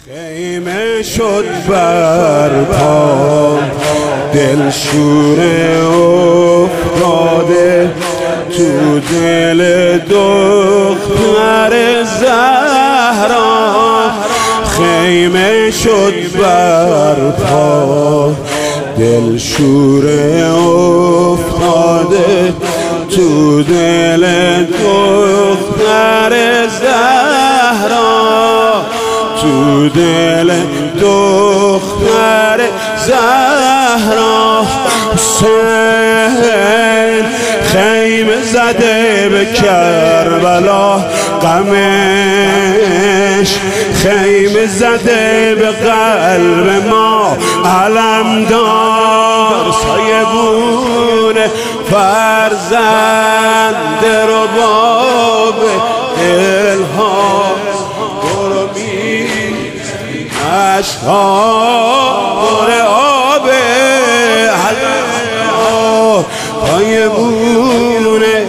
خیمه شد برپا دلشوره افتاده تو دل دختر زهرا. خیمه شد برپا دلشوره افتاده تو دل دختر زهرا، تو دل دختر زهرا. حسین خیمه زده به کربلا غمش، خیمه زده به قلب ما علمدار سایبون فرزند رباب دلها. برو می اشکار آب حلا سایبونه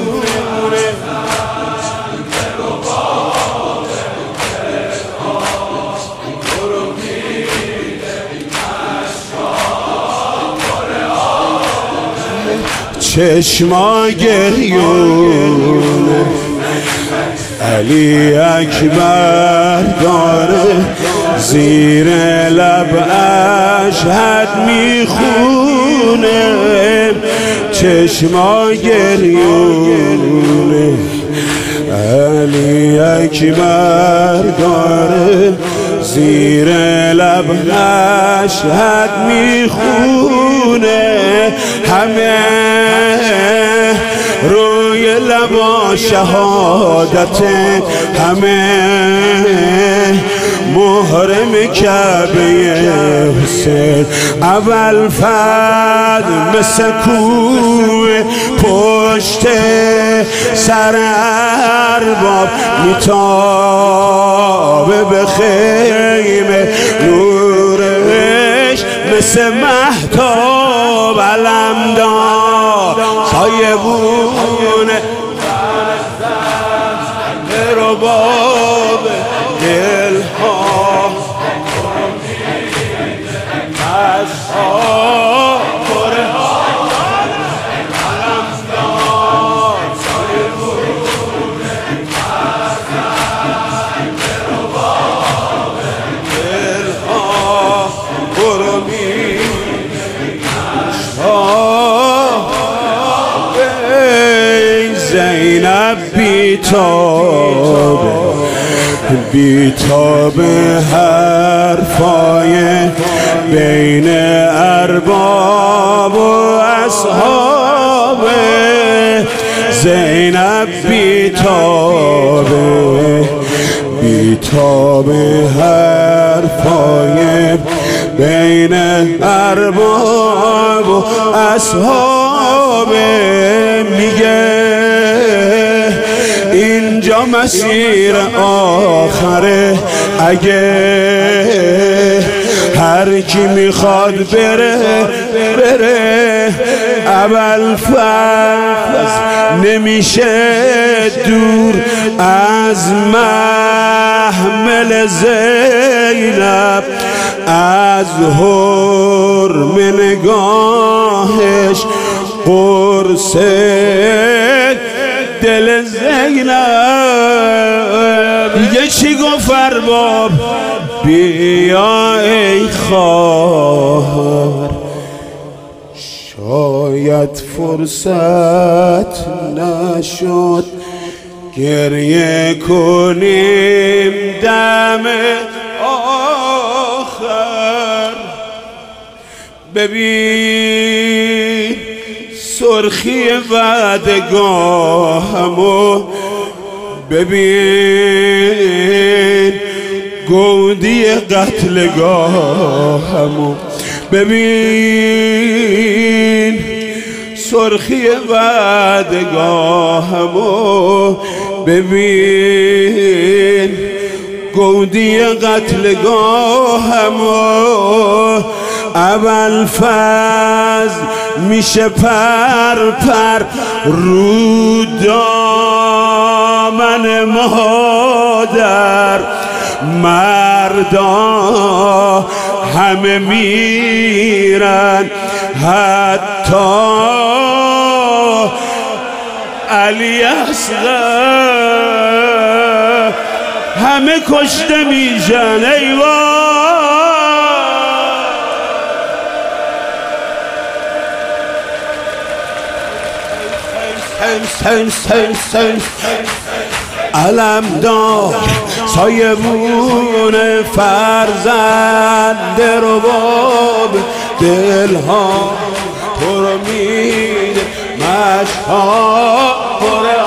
چشما گریونه علی اکبر داره زیر لب اشهد میخونه. چشما گریونه علی اکبر داره زیر لب اشهد میخونه. همه روی لبا شهادت، همه محرم کعبه حسین. اول فد مثل کوه پشت سر ارباب میتابه به خیمه، نورش مثل مهتاب علمدار سایبونه رباب دلها. اشکار علمدار سایبونه رباب دلها. برو می زینب بیتاب حرفای بین ارباب و اصحاب. زینب بیتاب حرفای بین ارباب و اصحاب. میگه اینجا مسیر آخره، اگه هر کی میخواد بره بره. ابوالفضل نمیشه دور از محمل زینب، از حرم نگاهش قرص دل زینب. دیگه چی گفت ارباب؟ بیا ای خواهر شاید فرصت نشد گریه کنیم دم آخر. ببین سرخی وعدگاهمو، ببین گودی قتلگاهمو، ببین سرخی وعدگاهمو، ببین گودی قتلگاهمو. ابوالفضل میشه پر پر رو دامن مادر، مردا همه میرن، حتی علی اصغر همه کشته میشن. ای علمدار سایمون فرزند رباب، دلها تو رو میده مشتاق